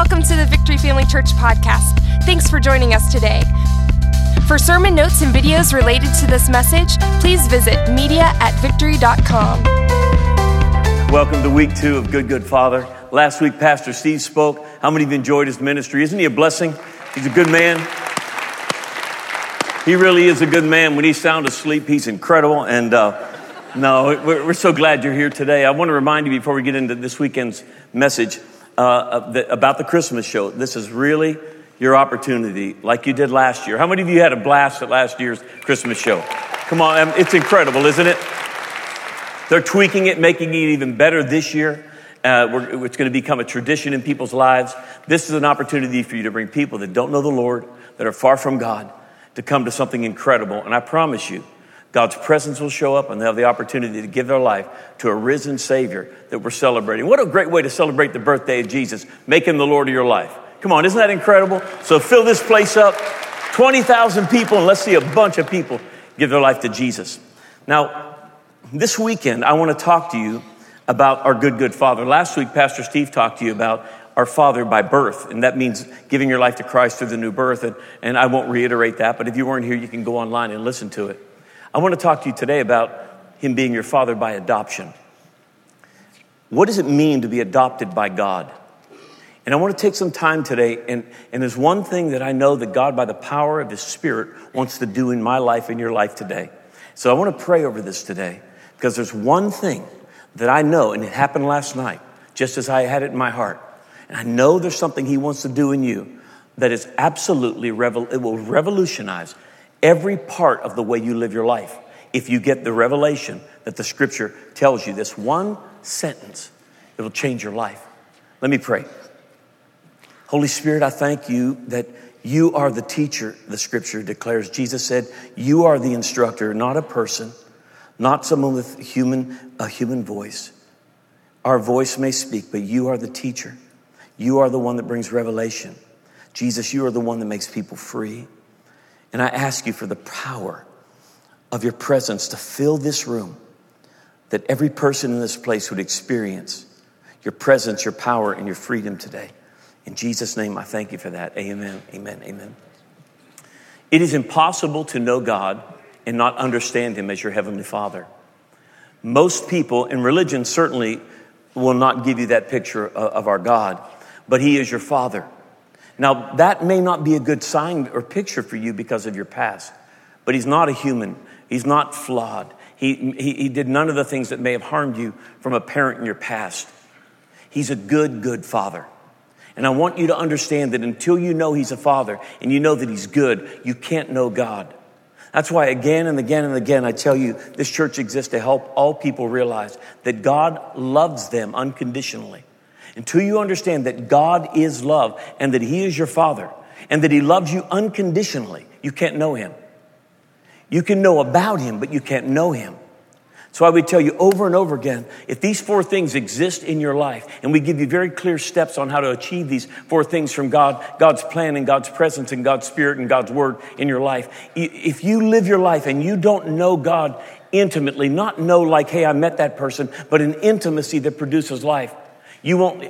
Welcome to the Victory Family Church podcast. Thanks for joining us today. For sermon notes and videos related to this message, please visit media@victory.com. Welcome to week 2 of Good Father. Last week, Pastor Steve spoke. How many of you enjoyed his ministry? Isn't he a blessing? He's a good man. He really is a good man. When he's sound asleep, he's incredible. And we're so glad you're here today. I want to remind you before we get into this weekend's message about the Christmas show. This is really your opportunity, like you did last year. How many of you had a blast at last year's Christmas show? Come on, it's incredible, isn't it? They're tweaking it, making it even better this year. It's going to become a tradition in people's lives. This is an opportunity for you to bring people that don't know the Lord, that are far from God, to come to something incredible. And I promise you, God's presence will show up and they'll have the opportunity to give their life to a risen Savior that we're celebrating. What a great way to celebrate the birthday of Jesus. Make him the Lord of your life. Come on, isn't that incredible? So fill this place up, 20,000 people, and let's see a bunch of people give their life to Jesus. Now, this weekend, I want to talk to you about our good Father. Last week, Pastor Steve talked to you about our Father by birth, and that means giving your life to Christ through the new birth, and I won't reiterate that, but if you weren't here, you can go online and listen to it. I want to talk to you today about him being your father by adoption. What does it mean to be adopted by God? And I want to take some time today, and there's one thing that I know that God, by the power of his Spirit, wants to do in my life and your life today. So I want to pray over this today, because there's one thing that I know, and it happened last night, just as I had it in my heart. And I know there's something he wants to do in you that is absolutely, it will revolutionize every part of the way you live your life. If you get the revelation that the scripture tells you, this one sentence, it will change your life. Let me pray. Holy Spirit, I thank you that you are the teacher, the scripture declares. Jesus said, you are the instructor, not a person, not someone with a human voice. Our voice may speak, but you are the teacher. You are the one that brings revelation. Jesus, you are the one that makes people free. And I ask you for the power of your presence to fill this room, that every person in this place would experience your presence, your power, and your freedom today. In Jesus' name, I thank you for that. Amen, amen, amen. It is impossible to know God and not understand him as your heavenly Father. Most people in religion certainly will not give you that picture of our God, but he is your Father. Now, that may not be a good sign or picture for you because of your past, but he's not a human. He's not flawed. He did none of the things that may have harmed you from a parent in your past. He's a good Father. And I want you to understand that until you know he's a Father and you know that he's good, you can't know God. That's why again and again and again, I tell you, this church exists to help all people realize that God loves them unconditionally. Until you understand that God is love and that he is your Father and that he loves you unconditionally, you can't know him. You can know about him, but you can't know him. So I would tell you over and over again, if these 4 things exist in your life, and we give you very clear steps on how to achieve these 4 things from God, God's plan and God's presence and God's Spirit and God's Word in your life. If you live your life and you don't know God intimately, not know like, hey, I met that person, but an intimacy that produces life, you won't,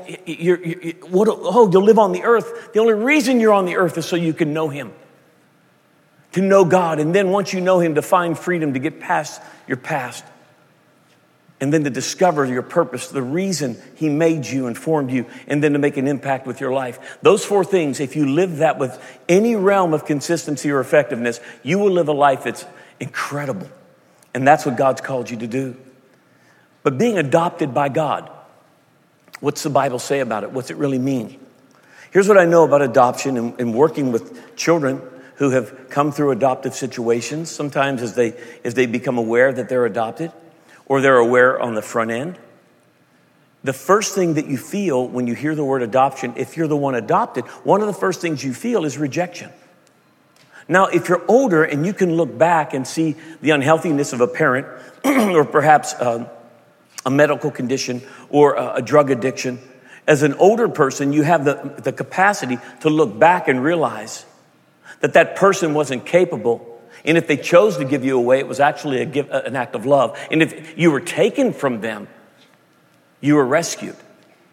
you'll live on the earth. The only reason you're on the earth is so you can know him, to know God. And then once you know him, to find freedom, to get past your past. And then to discover your purpose, the reason he made you and formed you, and then to make an impact with your life. Those 4 things, if you live that with any realm of consistency or effectiveness, you will live a life that's incredible. And that's what God's called you to do. But being adopted by God, what's the Bible say about it? What's it really mean? Here's what I know about adoption and working with children who have come through adoptive situations, sometimes as they become aware that they're adopted, or they're aware on the front end. The first thing that you feel when you hear the word adoption, if you're the one adopted, one of the first things you feel is rejection. Now, if you're older and you can look back and see the unhealthiness of a parent, or perhaps a medical condition or a drug addiction, as an older person, you have the capacity to look back and realize that person wasn't capable. And if they chose to give you away, it was actually an act of love. And if you were taken from them, you were rescued.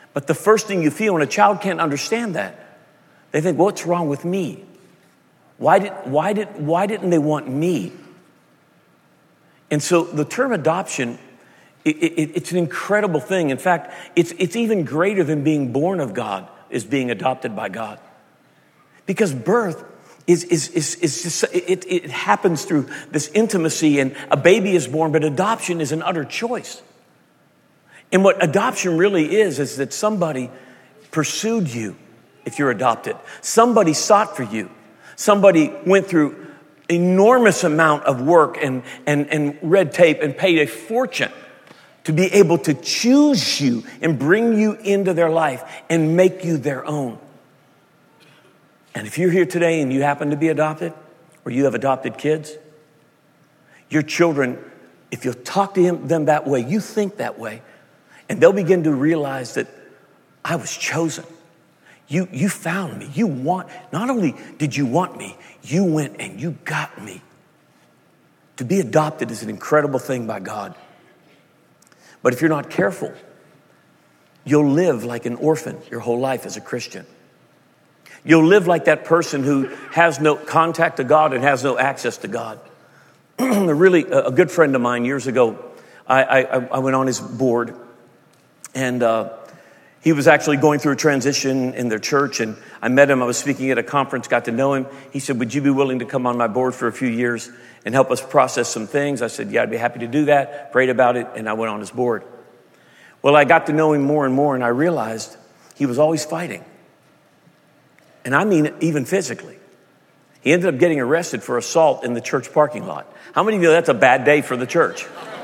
But the first thing you feel, and a child can't understand that, they think, what's wrong with me? Why didn't they want me? And so the term adoption, it's an incredible thing. In fact, it's even greater than being born of God, is being adopted by God. Because birth is just, it happens through this intimacy, and a baby is born, but adoption is an utter choice. And what adoption really is that somebody pursued you if you're adopted. Somebody sought for you. Somebody went through enormous amount of work and red tape and paid a fortune to be able to choose you and bring you into their life and make you their own. And if you're here today and you happen to be adopted, or you have adopted kids, your children, if you'll talk to them that way, you think that way, and they'll begin to realize that I was chosen. You found me. Not only did you want me, you went and you got me. To be adopted is an incredible thing by God. But if you're not careful, you'll live like an orphan your whole life as a Christian. You'll live like that person who has no contact to God and has no access to God. A good friend of mine years ago, I went on his board, and he was actually going through a transition in their church, and I met him. I was speaking at a conference, got to know him. He said, would you be willing to come on my board for a few years and help us process some things? I said, yeah, I'd be happy to do that. Prayed about it, and I went on his board. Well, I got to know him more and more, and I realized he was always fighting. And I mean even physically. He ended up getting arrested for assault in the church parking lot. How many of you know that's a bad day for the church?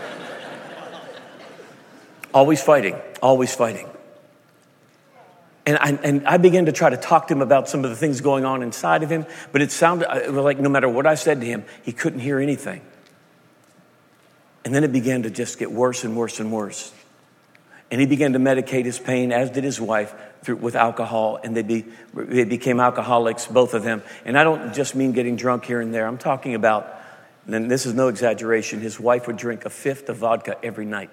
Always fighting, always fighting. And I began to try to talk to him about some of the things going on inside of him, but it was like no matter what I said to him, he couldn't hear anything. And then it began to just get worse and worse and worse. And he began to medicate his pain, as did his wife, with alcohol, and they became alcoholics, both of them. And I don't just mean getting drunk here and there. I'm talking about, and this is no exaggeration, his wife would drink a fifth of vodka every night.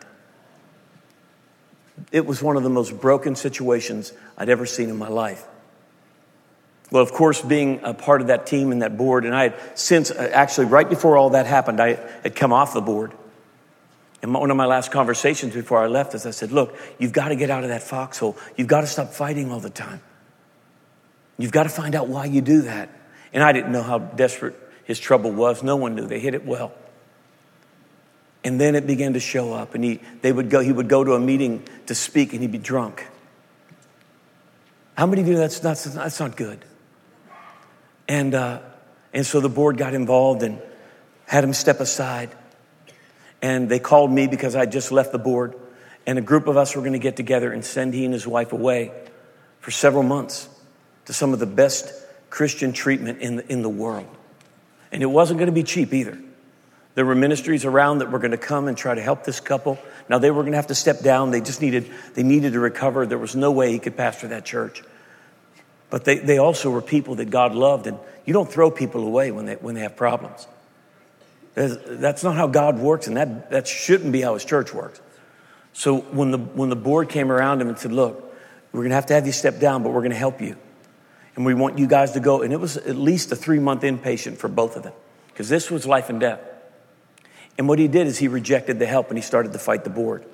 It was one of the most broken situations I'd ever seen in my life. Well, of course, being a part of that team and that board, and I had since, actually right before all that happened, I had come off the board. And one of my last conversations before I left is I said, look, you've got to get out of that foxhole. You've got to stop fighting all the time. You've got to find out why you do that. And I didn't know how desperate his trouble was. No one knew. They hid it well. And then it began to show up, and he would go to a meeting to speak, and he'd be drunk. How many of you know that's not good? And so the board got involved and had him step aside. And they called me because I just left the board, and a group of us were going to get together and send he and his wife away for several months to some of the best Christian treatment in the world. And it wasn't going to be cheap either. There were ministries around that were going to come and try to help this couple. Now they were going to have to step down. They needed to recover. There was no way he could pastor that church. But they also were people that God loved, and you don't throw people away when they have problems. That's not how God works, and that shouldn't be how his church works. So when the board came around him and said, look, we're going to have you step down, but we're going to help you. And we want you guys to go. And it was at least a 3-month inpatient for both of them, because this was life and death. And what he did is he rejected the help, and he started to fight the board.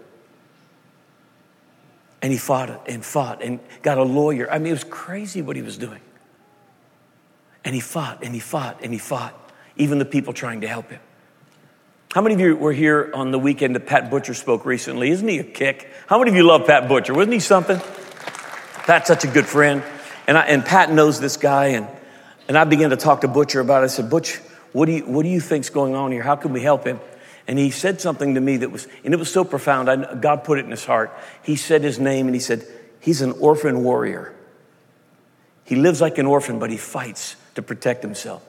And he fought and got a lawyer. I mean, it was crazy what he was doing. And he fought and he fought and he fought, even the people trying to help him. How many of you were here on the weekend that Pat Butcher spoke recently? Isn't he a kick? How many of you love Pat Butcher? Wasn't he something? Pat's such a good friend. And Pat knows this guy. And I began to talk to Butcher about it. I said, Butch, what do you think's going on here? How can we help him? And he said something to me it was so profound. God put it in his heart. He said his name, and he said, he's an orphan warrior. He lives like an orphan, but he fights to protect himself.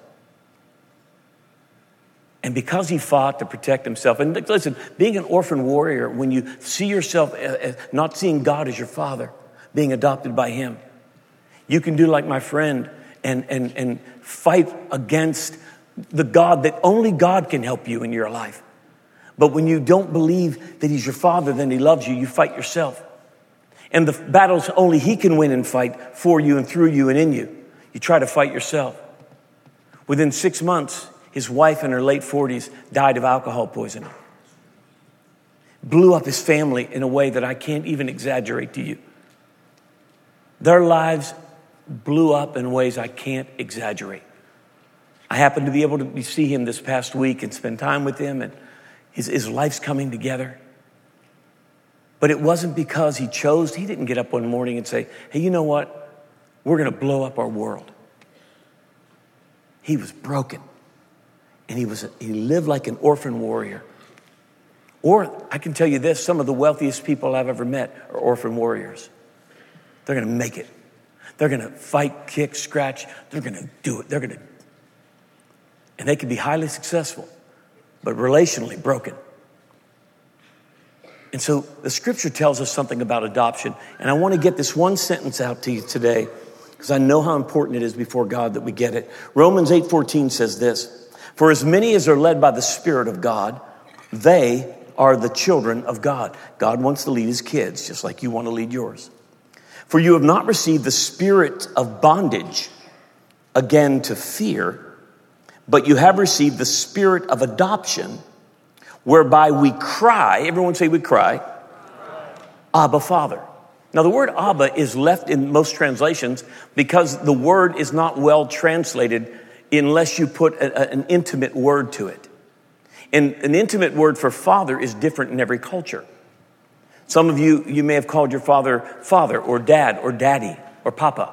And because he fought to protect himself, and listen, being an orphan warrior, when you see yourself not seeing God as your father, being adopted by him, you can do like my friend and fight against the God that only God can help you in your life. But when you don't believe that he's your father, then he loves you, you fight yourself. And the battles only he can win and fight for you and through you and in you. You try to fight yourself. Within 6 months, his wife in her late 40s died of alcohol poisoning. Blew up his family in a way that I can't even exaggerate to you. Their lives blew up in ways I can't exaggerate. I happened to be able to see him this past week and spend time with him, and his life's coming together. But it wasn't because he didn't get up one morning and say, hey, you know what? We're going to blow up our world. He was broken. And he lived like an orphan warrior. Or I can tell you this, some of the wealthiest people I've ever met are orphan warriors. They're going to make it. They're going to fight, kick, scratch. They're going to do it. And they can be highly successful, but relationally broken. And so the scripture tells us something about adoption. And I want to get this one sentence out to you today because I know how important it is before God that we get it. Romans 8:14 says this, for as many as are led by the Spirit of God, they are the children of God. God wants to lead his kids just like you want to lead yours. For you have not received the spirit of bondage again to fear, but you have received the spirit of adoption, whereby we cry, everyone say we cry, Abba, Father. Now the word Abba is left in most translations because the word is not well translated unless you put an intimate word to it. And an intimate word for father is different in every culture. Some of you may have called your father or dad or daddy or papa.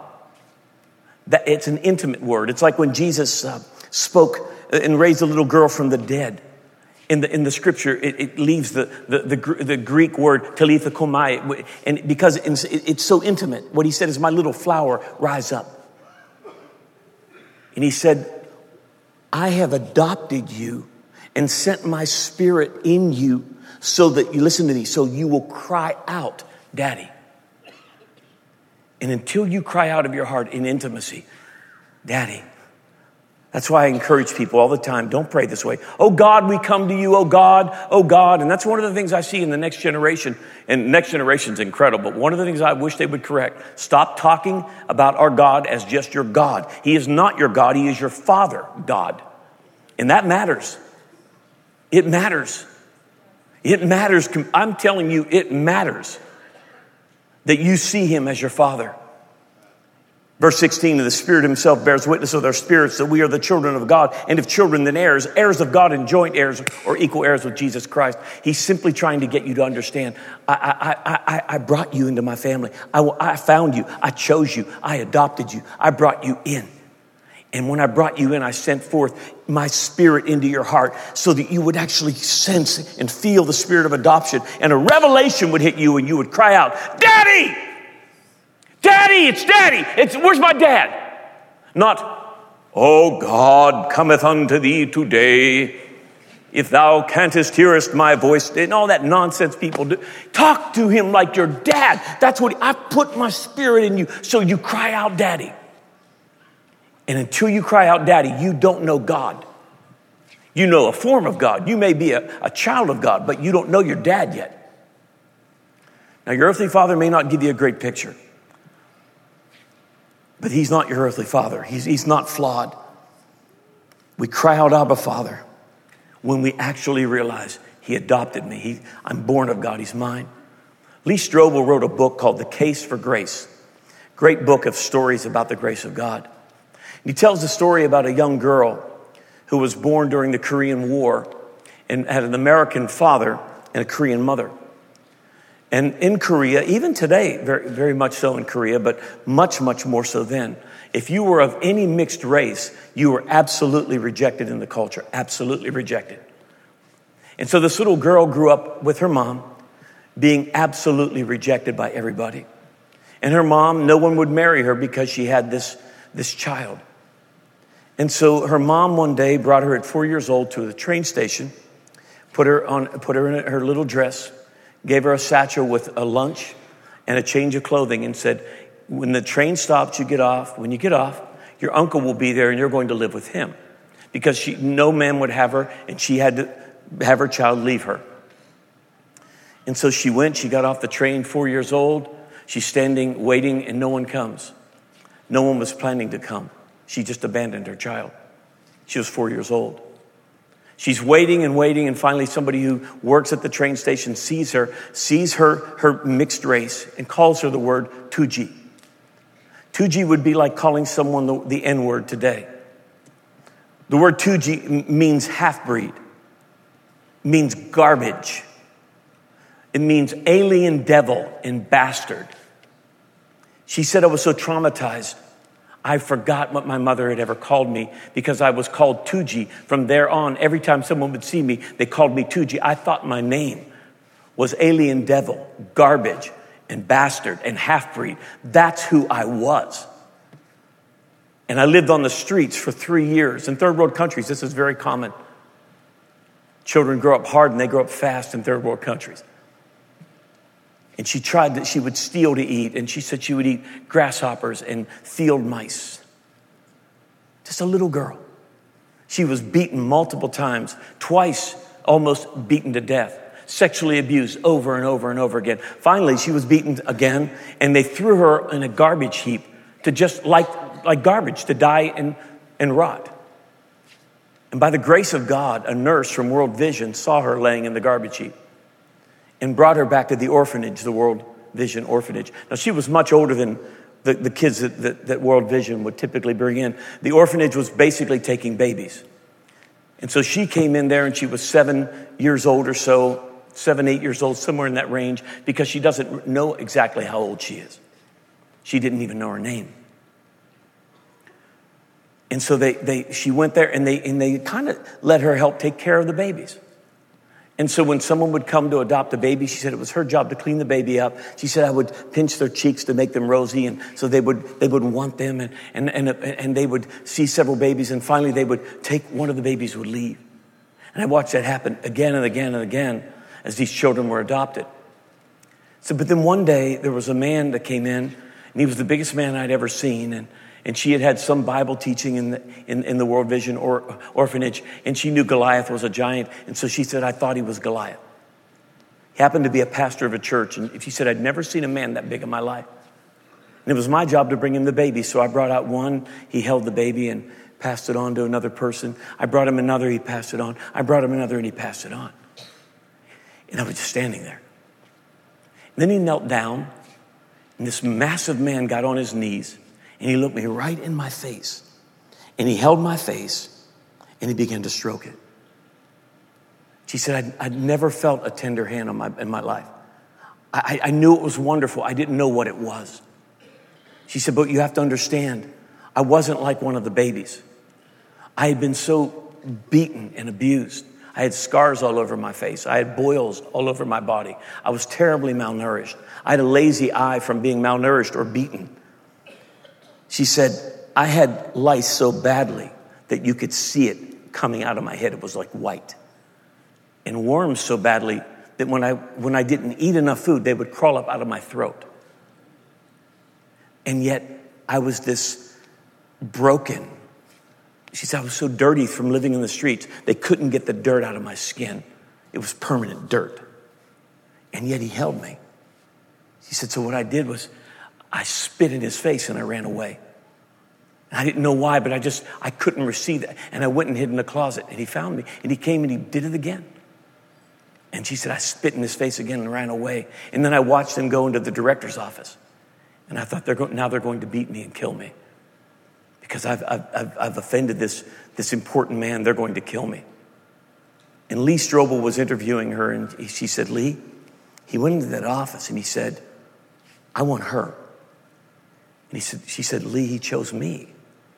It's an intimate word. It's like when Jesus spoke and raised a little girl from the dead. In the scripture, it leaves the Greek word talitha komai, and because it's so intimate. What he said is, "My little flower, rise up." And he said, "I have adopted you and sent my spirit in you, so that you listen to me, so you will cry out, Daddy." And until you cry out of your heart in intimacy, Daddy. That's why I encourage people all the time, don't pray this way. Oh God, we come to you, oh God, oh God. And that's one of the things I see in the next generation. And next generation's incredible. One of the things I wish they would correct. Stop talking about our God as just your God. He is not your God. He is your Father God. And that matters. It matters. It matters. I'm telling you, it matters that you see him as your Father. Verse 16, and the Spirit himself bears witness with our spirits that we are the children of God, and if children, then heirs, heirs of God and joint heirs or equal heirs with Jesus Christ. He's simply trying to get you to understand, I brought you into my family. I found you. I chose you. I adopted you. I brought you in. And when I brought you in, I sent forth my Spirit into your heart so that you would actually sense and feel the Spirit of adoption, and a revelation would hit you and you would cry out, Daddy! Daddy, it's Daddy. Where's my dad? Not, oh God, cometh unto thee today. If thou canst hearest my voice. And all that nonsense people do. Talk to him like your dad. That's what I put my Spirit in you. So you cry out, Daddy. And until you cry out, Daddy, you don't know God. You know a form of God. You may be a child of God, but you don't know your dad yet. Now, your earthly father may not give you a great picture. But he's not your earthly father. He's not flawed. We cry out, Abba, Father, when we actually realize he adopted me. I'm born of God. He's mine. Lee Strobel wrote a book called The Case for Grace. Great book of stories about the grace of God. He tells the story about a young girl who was born during the Korean War and had an American father and a Korean mother. And in Korea, even today, very, very much so in Korea, but much, much more so then, if you were of any mixed race, you were absolutely rejected in the culture, absolutely rejected. And so this little girl grew up with her mom being absolutely rejected by everybody. And her mom, no one would marry her because she had this child. And so her mom one day brought her at 4 years old to the train station, put her in her little dress, gave her a satchel with a lunch and a change of clothing and said, when the train stops, you get off. When you get off, your uncle will be there and you're going to live with him. Because no man would have her, and she had to have her child leave her. And so she went, she got off the train, 4 years old. She's standing, waiting, and no one comes. No one was planning to come. She just abandoned her child. She was 4 years old. She's waiting and waiting, and finally somebody who works at the train station sees her mixed race, and calls her the word Tuji. Tuji would be like calling someone the N-word today. The word Tuji means half-breed, means garbage. It means alien, devil, and bastard. She said, I was so traumatized, I forgot what my mother had ever called me because I was called Tuji. From there on, every time someone would see me, they called me Tuji. I thought my name was alien, devil, garbage, and bastard, and half-breed. That's who I was. And I lived on the streets for 3 years. In third world countries, this is very common. Children grow up hard and they grow up fast in third world countries. And she tried that she would steal to eat. And she said she would eat grasshoppers and field mice. Just a little girl. She was beaten multiple times, twice almost beaten to death, sexually abused over and over and over again. Finally, she was beaten again, and they threw her in a garbage heap to just like garbage, to die and rot. And by the grace of God, a nurse from World Vision saw her laying in the garbage heap and brought her back to the orphanage, the World Vision orphanage. Now, she was much older than the kids that World Vision would typically bring in. The orphanage was basically taking babies. And so she came in there, and she was 7 years old or so, 7, 8 years old, somewhere in that range, because she doesn't know exactly how old she is. She didn't even know her name. And so she went there, and they kind of let her help take care of the babies. And so when someone would come to adopt a baby, she said it was her job to clean the baby up. She said I would pinch their cheeks to make them rosy, and so they would want them, and they would see several babies, and finally they would take one of the babies would leave. And I watched that happen again and again and again as these children were adopted. So, but then one day there was a man that came in, and he was the biggest man I'd ever seen, and she had some Bible teaching in the World Vision orphanage, and she knew Goliath was a giant, and so she said, I thought he was Goliath. He happened to be a pastor of a church, and she said, I'd never seen a man that big in my life. And it was my job to bring him the baby, so I brought out one, he held the baby and passed it on to another person. I brought him another, he passed it on. I brought him another, and he passed it on. And I was just standing there. And then he knelt down, and this massive man got on his knees, and he looked me right in my face, and he held my face, and he began to stroke it. She said, I'd never felt a tender hand in my life. I knew it was wonderful. I didn't know what it was. She said, but you have to understand, I wasn't like one of the babies. I had been so beaten and abused. I had scars all over my face. I had boils all over my body. I was terribly malnourished. I had a lazy eye from being malnourished or beaten. She said, I had lice so badly that you could see it coming out of my head. It was like white. And worms so badly that when I didn't eat enough food, they would crawl up out of my throat. And yet I was this broken. She said, I was so dirty from living in the streets. They couldn't get the dirt out of my skin. It was permanent dirt. And yet he held me. She said, so what I did was I spit in his face and I ran away. And I didn't know why, but I couldn't receive that. And I went and hid in the closet, and he found me, and he came and he did it again. And she said, I spit in his face again and ran away. And then I watched him go into the director's office. And I thought, now they're going to beat me and kill me. Because I've offended this important man. They're going to kill me. And Lee Strobel was interviewing her, and she said, Lee, he went into that office and he said, I want her. And she said, Lee, he chose me.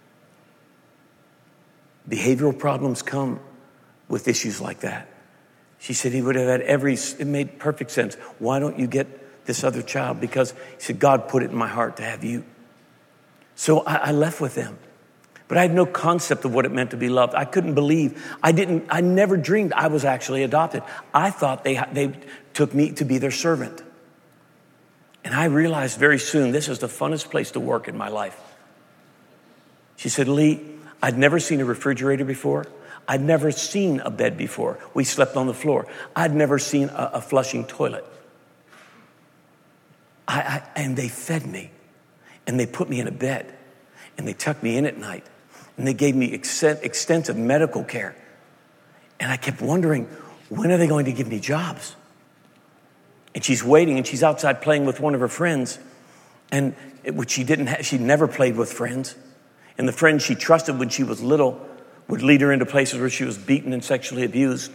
Behavioral problems come with issues like that. She said he would have had it made perfect sense. Why don't you get this other child? Because he said, God put it in my heart to have you. So I left with them. But I had no concept of what it meant to be loved. I couldn't believe. I never dreamed I was actually adopted. I thought they took me to be their servant. And I realized very soon this is the funnest place to work in my life. She said, Lee, I'd never seen a refrigerator before. I'd never seen a bed before. We slept on the floor. I'd never seen a flushing toilet. And they fed me, and they put me in a bed, and they tucked me in at night, and they gave me extensive medical care. And I kept wondering, when are they going to give me jobs? And she's waiting, and she's outside playing with one of her friends, and which she'd never played with friends. And the friend she trusted when she was little would lead her into places where she was beaten and sexually abused.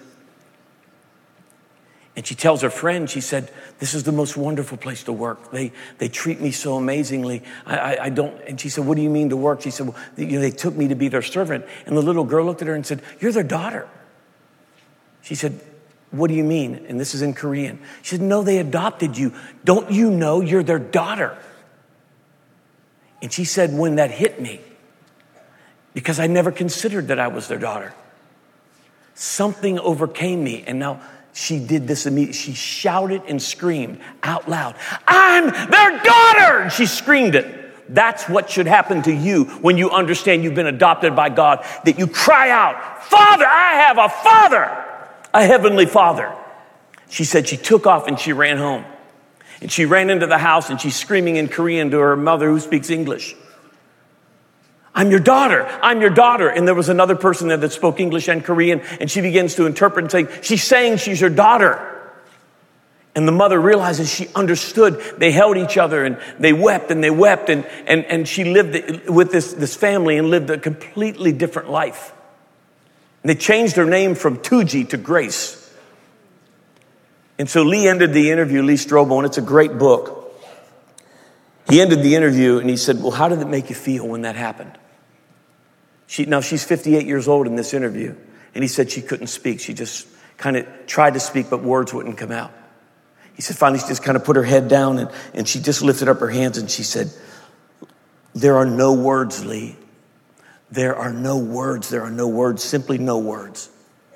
And she tells her friend, she said, this is the most wonderful place to work. They treat me so amazingly. I don't, and she said, what do you mean to work? She said, well, they took me to be their servant. And the little girl looked at her and said, you're their daughter. She said, what do you mean? And this is in Korean. She said, no, they adopted you. Don't you know you're their daughter? And she said, when that hit me, because I never considered that I was their daughter, something overcame me. And now she did this immediately. She shouted and screamed out loud, I'm their daughter! And she screamed it. That's what should happen to you when you understand you've been adopted by God, that you cry out, Father, I have a father, a heavenly Father. She said she took off and she ran home. And she ran into the house and she's screaming in Korean to her mother who speaks English. I'm your daughter. I'm your daughter. And there was another person there that spoke English and Korean, and she begins to interpret and say, she's saying she's your daughter. And the mother realizes she understood. They held each other and they wept and they wept. And she lived with this family and lived a completely different life. And they changed her name from Tuji to Grace. And so Lee ended the interview, Lee Strobel, and it's a great book. He ended the interview and he said, well, how did it make you feel when that happened? Now she's 58 years old in this interview. And he said she couldn't speak. She just kind of tried to speak, but words wouldn't come out. He said finally she just kind of put her head down and she just lifted up her hands and she said, there are no words, Lee. There are no words. There are no words, simply no words.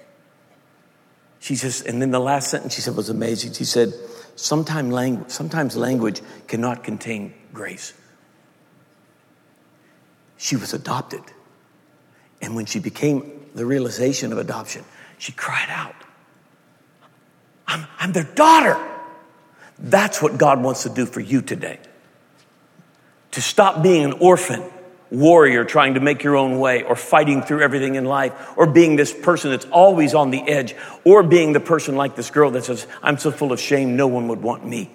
And then the last sentence she said was amazing. She said, sometimes language cannot contain grace. She was adopted. And when she became the realization of adoption, she cried out, I'm their daughter. That's what God wants to do for you today. To stop being an orphan warrior trying to make your own way, or fighting through everything in life, or being this person that's always on the edge, or being the person like this girl that says, I'm so full of shame, no one would want me.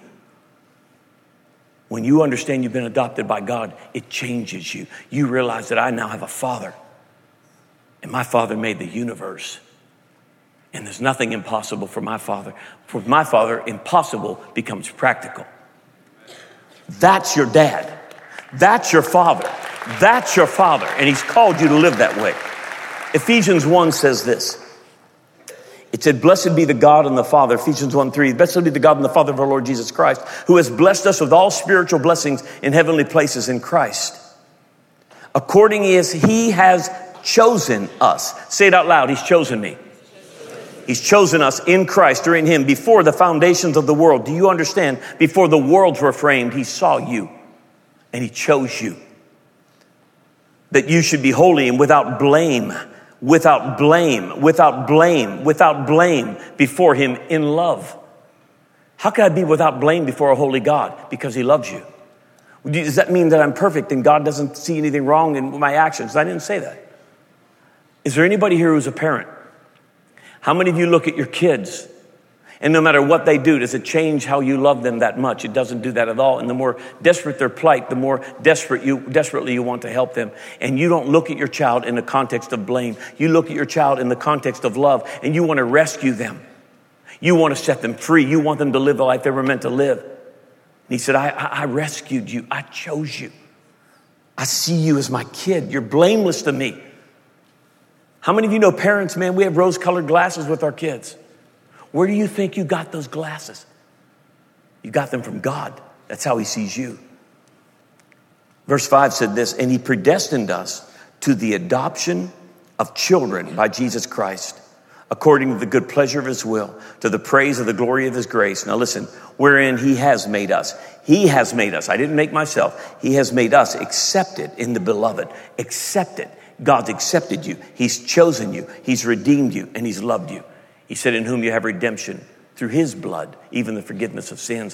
When you understand you've been adopted by God, it changes you. You realize that I now have a father, and my father made the universe. And there's nothing impossible for my father. For my father, impossible becomes practical. That's your dad. That's your father. That's your father. And he's called you to live that way. Ephesians 1 says this. It said, blessed be the God and the Father, Ephesians 1:3, blessed be the God and the Father of our Lord Jesus Christ, who has blessed us with all spiritual blessings in heavenly places in Christ. According as he has chosen us. Say it out loud. He's chosen me. He's chosen us in Christ, or in him, before the foundations of the world. Do you understand? Before the worlds were framed, he saw you and he chose you. That you should be holy and without blame before him in love. How can I be without blame before a holy God? Because he loves you. Does that mean that I'm perfect and God doesn't see anything wrong in my actions? I didn't say that. Is there anybody here who's a parent? How many of you look at your kids and no matter what they do, does it change how you love them that much? It doesn't do that at all. And the more desperate their plight, the more desperately you want to help them. And you don't look at your child in the context of blame. You look at your child in the context of love, and you want to rescue them. You want to set them free. You want them to live the life they were meant to live. And he said, I rescued you. I chose you. I see you as my kid. You're blameless to me. How many of you know parents, man, we have rose-colored glasses with our kids. Where do you think you got those glasses? You got them from God. That's how he sees you. Verse 5 said this, and he predestined us to the adoption of children by Jesus Christ, according to the good pleasure of his will, to the praise of the glory of his grace. Now listen, wherein he has made us. He has made us. I didn't make myself. He has made us accepted in the beloved. Accepted. God's accepted you. He's chosen you. He's redeemed you, and he's loved you. He said, in whom you have redemption through his blood, even the forgiveness of sins.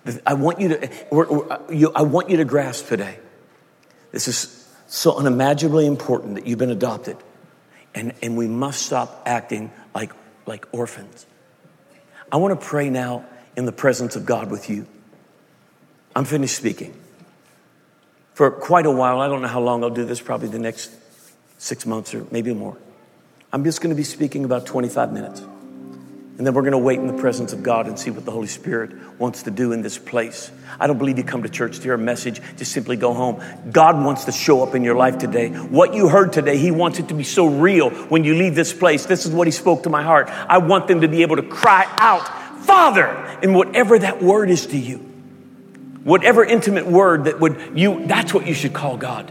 I want you to grasp today. This is so unimaginably important that you've been adopted. And we must stop acting like orphans. I want to pray now in the presence of God with you. I'm finished speaking. For quite a while, I don't know how long I'll do this, probably the next 6 months or maybe more. I'm just going to be speaking about 25 minutes. And then we're going to wait in the presence of God and see what the Holy Spirit wants to do in this place. I don't believe you come to church to hear a message, just simply go home. God wants to show up in your life today. What you heard today, he wants it to be so real when you leave this place. This is what he spoke to my heart. I want them to be able to cry out, Father, in whatever that word is to you. Whatever intimate word that's what you should call God.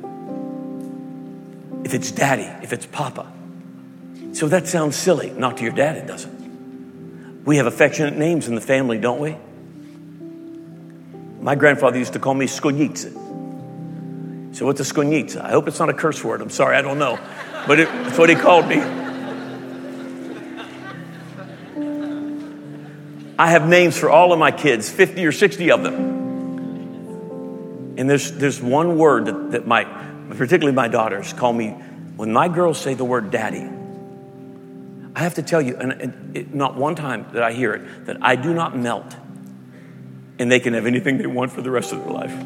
If it's daddy, if it's papa. So that sounds silly. Not to your dad, it doesn't. We have affectionate names in the family, don't we? My grandfather used to call me Skonice. So what's a Skonice? I hope it's not a curse word. I'm sorry, I don't know. But it's what he called me. I have names for all of my kids, 50 or 60 of them. And there's one word that particularly my daughters call me. When my girls say the word daddy, I have to tell you, and not one time that I hear it, that I do not melt and they can have anything they want for the rest of their life.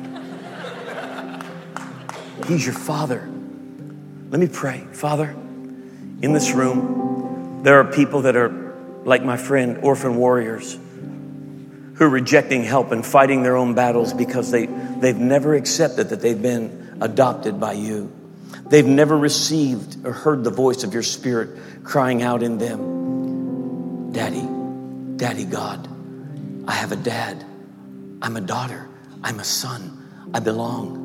He's your father. Let me pray. Father, in this room, there are people that are like my friend, orphan warriors, who are rejecting help and fighting their own battles because they've never accepted that they've been adopted by you. They've never received or heard the voice of your Spirit crying out in them, Daddy, Daddy God, I have a dad. I'm a daughter. I'm a son. I belong.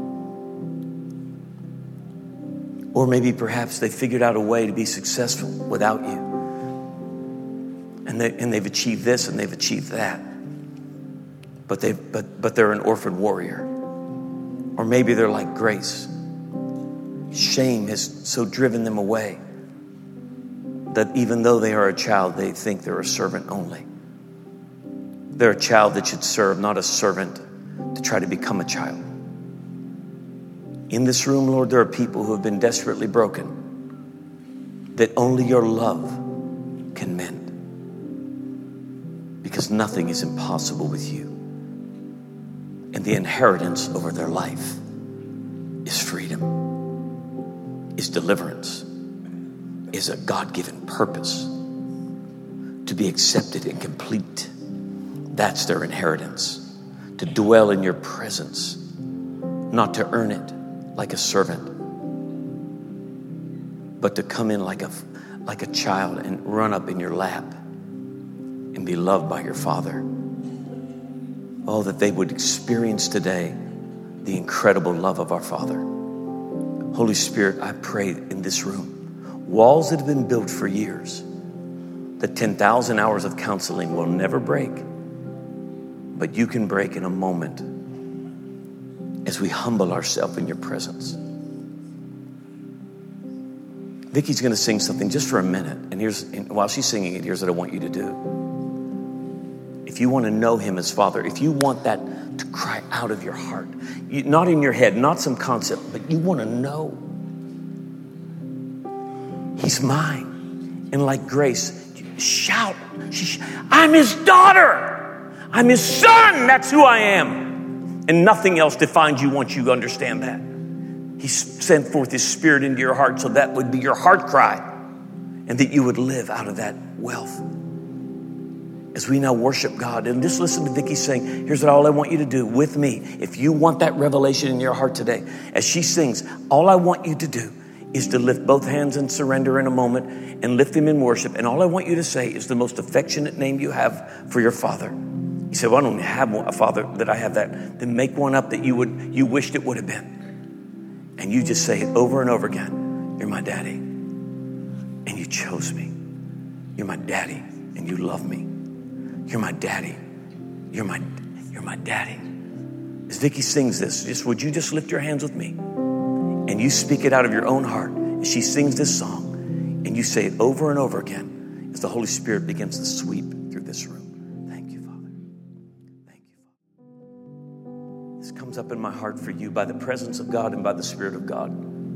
Or maybe perhaps they figured out a way to be successful without you. And they've achieved this and they've achieved that. But they're an orphan warrior. Or maybe they're like Grace. Shame has so driven them away that even though they are a child, they think they're a servant only. They're a child that should serve, not a servant to try to become a child. In this room, Lord, there are people who have been desperately broken that only your love can mend. Because nothing is impossible with you. And the inheritance over their life is freedom, is deliverance, is a God-given purpose to be accepted and complete. That's their inheritance, to dwell in your presence, not to earn it like a servant, but to come in like a child and run up in your lap and be loved by your Father. Oh, that they would experience today the incredible love of our Father. Holy Spirit, I pray in this room, walls that have been built for years, that 10,000 hours of counseling will never break, but you can break in a moment as we humble ourselves in your presence. Vicky's going to sing something just for a minute, and while she's singing it, here's what I want you to do. If you want to know him as Father, if you want that to cry out of your heart, not in your head, not some concept, but you want to know he's mine. And like Grace, shout, I'm his daughter. I'm his son. That's who I am. And nothing else defines you once you understand that. He sent forth his Spirit into your heart so that would be your heart cry and that you would live out of that wealth. As we now worship God, and just listen to Vicky saying, here's what all I want you to do with me. If you want that revelation in your heart today, as she sings, all I want you to do is to lift both hands and surrender in a moment and lift them in worship. And all I want you to say is the most affectionate name you have for your Father. You say, well, I don't have a father that I have that. Then make one up that you wished it would have been. And you just say it over and over again. You're my daddy. And you chose me. You're my daddy. And you love me. You're my daddy. You're my daddy. As Vicky sings this, would you just lift your hands with me? And you speak it out of your own heart as she sings this song. And you say it over and over again as the Holy Spirit begins to sweep through this room. Thank you, Father. Thank you, Father. opens up in my heart for you by the presence of God and by the Spirit of God.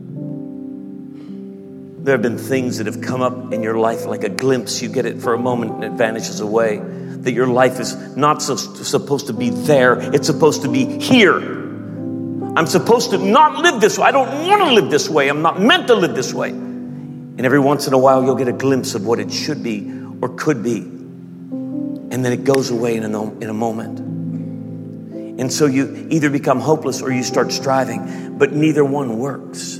There have been things that have come up in your life like a glimpse. You get it for a moment and it vanishes away. That your life is not supposed to be there. It's supposed to be here. I'm supposed to not live this way. I don't want to live this way. I'm not meant to live this way. And every once in a while, you'll get a glimpse of what it should be or could be. And then it goes away in a moment. And so you either become hopeless or you start striving, but neither one works.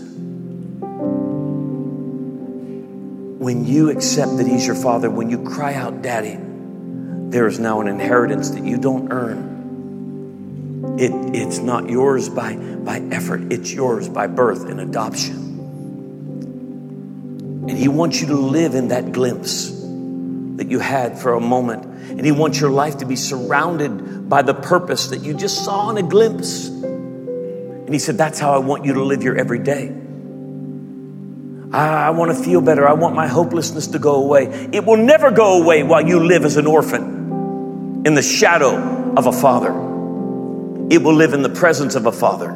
When you accept that He's your Father, when you cry out, Daddy, there is now an inheritance that you don't earn. It's not yours by effort. It's yours by birth and adoption. And He wants you to live in that glimpse that you had for a moment. And He wants your life to be surrounded by the purpose that you just saw in a glimpse. And He said, that's how I want you to live your every day. I want to feel better. I want my hopelessness to go away. It will never go away while you live as an orphan in the shadow of a father. It will live in the presence of a Father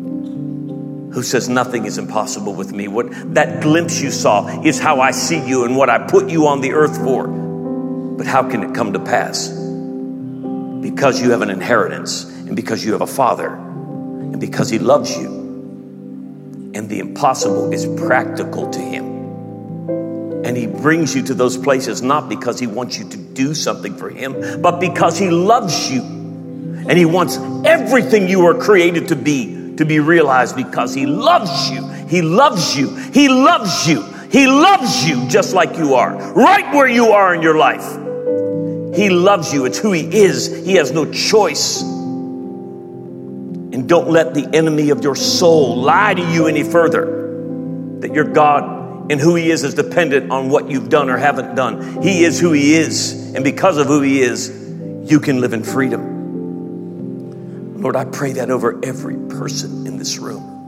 who says nothing is impossible with me. What that glimpse you saw is how I see you and what I put you on the earth for. But how can it come to pass? Because you have an inheritance and because you have a Father and because He loves you. And the impossible is practical to Him. And He brings you to those places not because He wants you to do something for Him, but because He loves you. And He wants everything you are created to be realized because He loves you. He loves you. He loves you. He loves you just like you are, right where you are in your life. He loves you. It's who He is. He has no choice. And don't let the enemy of your soul lie to you any further that your God and who He is dependent on what you've done or haven't done. He is who He is. And because of who He is, you can live in freedom. Lord, I pray that over every person in this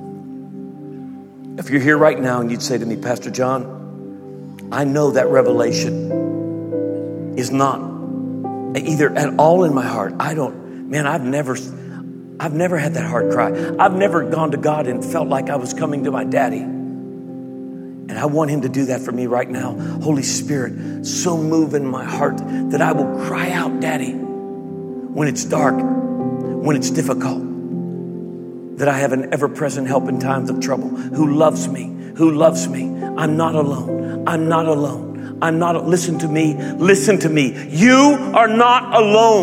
room. If you're here right now and you'd say to me, Pastor John, I know that revelation is not either at all in my heart. I've never had that heart cry. I've never gone to God and felt like I was coming to my daddy. And I want Him to do that for me right now. Holy Spirit, so move in my heart that I will cry out, Daddy, when it's dark, when it's difficult, that I have an ever-present help in times of trouble, who loves me. I'm not alone. Listen to me. You are not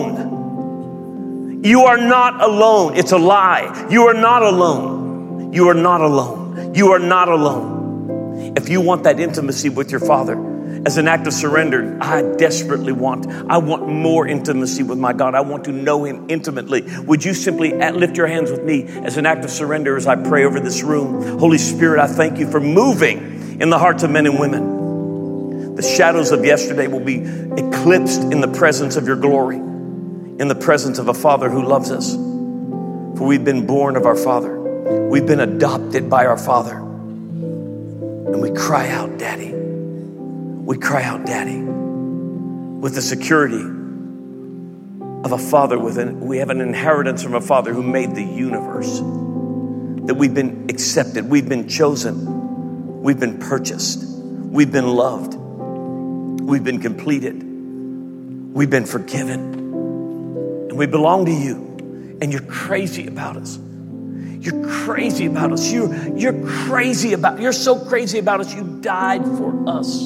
alone. You are not alone. It's a lie. You are not alone. You are not alone. You are not alone. If you want that intimacy with your Father, as an act of surrender, I want more intimacy with my God. I want to know Him intimately. Would you simply lift your hands with me as an act of surrender as I pray over this room? Holy Spirit, I thank You for moving in the hearts of men and women. The shadows of yesterday will be eclipsed in the presence of Your glory, in the presence of a Father who loves us. For we've been born of our Father. We've been adopted by our Father. And we cry out, Daddy. We cry out, Daddy, with the security of a Father. We have an inheritance from a Father who made the universe. That we've been accepted. We've been chosen. We've been purchased. We've been loved. We've been completed. We've been forgiven. And we belong to You. And You're crazy about us. You're crazy about us. You're so crazy about us. You died for us.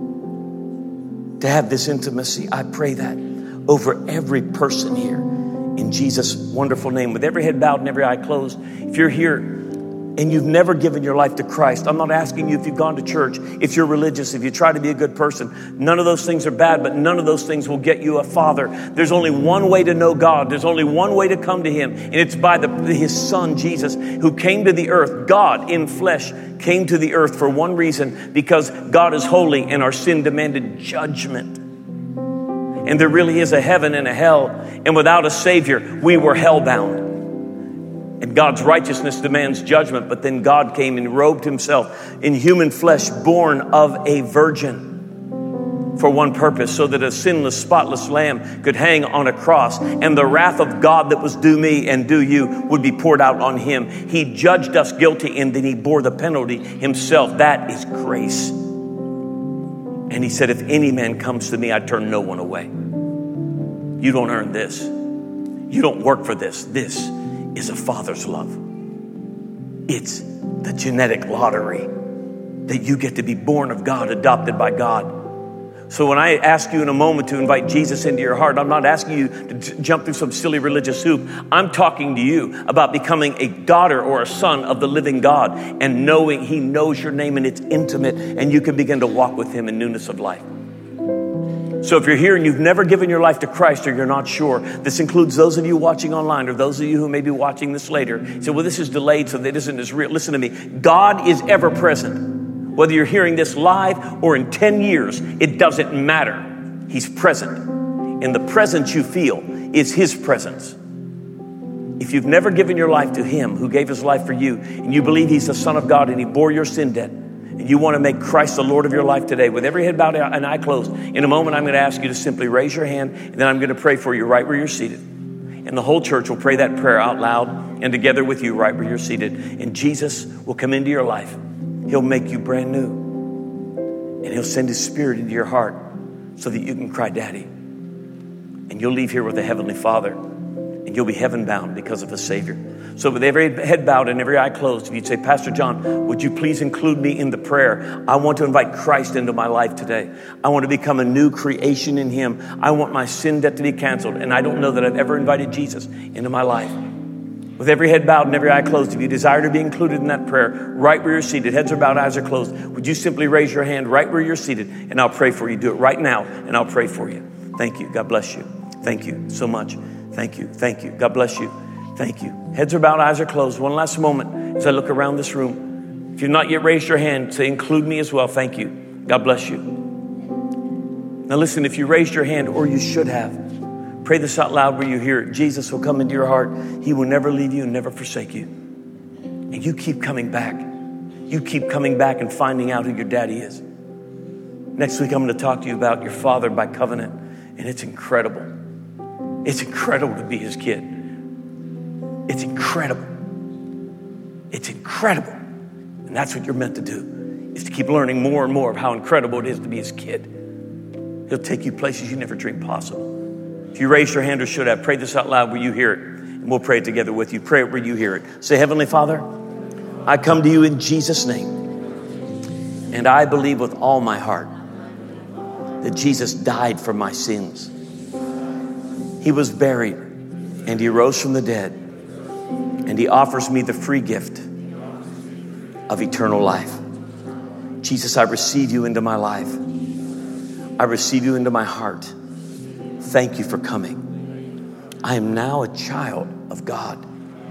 To have this intimacy, I pray that over every person here in Jesus' wonderful name, with every head bowed and every eye closed. If you're here and you've never given your life to Christ, I'm not asking you if you've gone to church, if you're religious, if you try to be a good person. None of those things are bad, but none of those things will get you a Father. There's only one way to know God. There's only one way to come to Him, and it's by His Son, Jesus, who came to the earth. God in flesh came to the earth for one reason, because God is holy and our sin demanded judgment. And there really is a heaven and a hell, and without a Savior, we were hellbound. And God's righteousness demands judgment, but then God came and robed Himself in human flesh, born of a virgin. for one purpose, so that a sinless, spotless lamb could hang on a cross, and the wrath of God that was due me and due you would be poured out on him. He judged us guilty, and then he bore the penalty himself. That is grace. And he said, if any man comes to me, I turn no one away. You don't earn this. You don't work for this. This is a Father's love. It's the genetic lottery that you get to be born of God, adopted by God. So when I ask you in a moment to invite Jesus into your heart, I'm not asking you to jump through some silly religious hoop. I'm talking to you about becoming a daughter or a son of the living God and knowing he knows your name and it's intimate, and you can begin to walk with him in newness of life. So if you're here and you've never given your life to Christ, or you're not sure, this includes those of you watching online or those of you who may be watching this later. So, well, this is delayed, so that isn't as real. Listen to me. God is ever present. Whether you're hearing this live or in 10 years, it doesn't matter. He's present. And the presence you feel is his presence. If you've never given your life to him who gave his life for you, and you believe he's the Son of God and he bore your sin debt, and you want to make Christ the Lord of your life today, with every head bowed and eye closed, in a moment I'm going to ask you to simply raise your hand, and then I'm going to pray for you right where you're seated. And the whole church will pray that prayer out loud and together with you right where you're seated. And Jesus will come into your life. He'll make you brand new. And he'll send his Spirit into your heart so that you can cry, Daddy. And you'll leave here with a Heavenly Father. And you'll be heaven bound because of the Savior. So with every head bowed and every eye closed, if you'd say, Pastor John, would you please include me in the prayer? I want to invite Christ into my life today. I want to become a new creation in him. I want my sin debt to be canceled. And I don't know that I've ever invited Jesus into my life. With every head bowed and every eye closed, if you desire to be included in that prayer, right where you're seated, heads are bowed, eyes are closed, would you simply raise your hand right where you're seated, and I'll pray for you. Do it right now, and I'll pray for you. Thank you. God bless you. Thank you so much. Thank you. Thank you. God bless you. Thank you. Heads are bowed, eyes are closed. One last moment as I look around this room. If you've not yet raised your hand, say, include me as well. Thank you. God bless you. Now listen, if you raised your hand, or you should have, pray this out loud where you hear it. Jesus will come into your heart. He will never leave you and never forsake you. And you keep coming back. You keep coming back and finding out who your daddy is. Next week, I'm going to talk to you about your father by covenant. And it's incredible. It's incredible to be his kid. It's incredible. It's incredible. And that's what you're meant to do, is to keep learning more and more of how incredible it is to be his kid. He'll take you places you never dreamed possible. If you raised your hand or should have, pray this out loud where you hear it. And we'll pray it together with you. Pray it where you hear it. Say, Heavenly Father, I come to you in Jesus' name. And I believe with all my heart that Jesus died for my sins. He was buried and he rose from the dead. And he offers me the free gift of eternal life. Jesus, I receive you into my life. I receive you into my heart. Thank you for coming. I am now a child of God.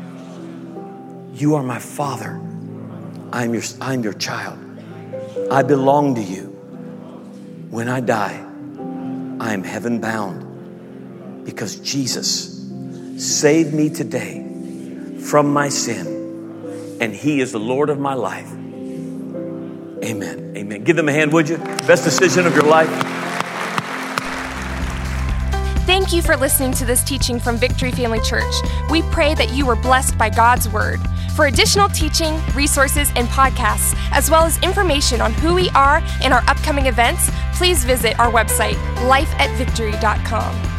You are my Father. I'm your child. I belong to you. When I die, I am heaven bound because Jesus saved me today from my sin, and he is the Lord of my life. Amen. Amen. Give them a hand, would you? Best decision of your life. Thank you for listening to this teaching from Victory Family Church. We pray that you were blessed by God's Word. For additional teaching, resources, and podcasts, as well as information on who we are and our upcoming events, please visit our website, lifeatvictory.com.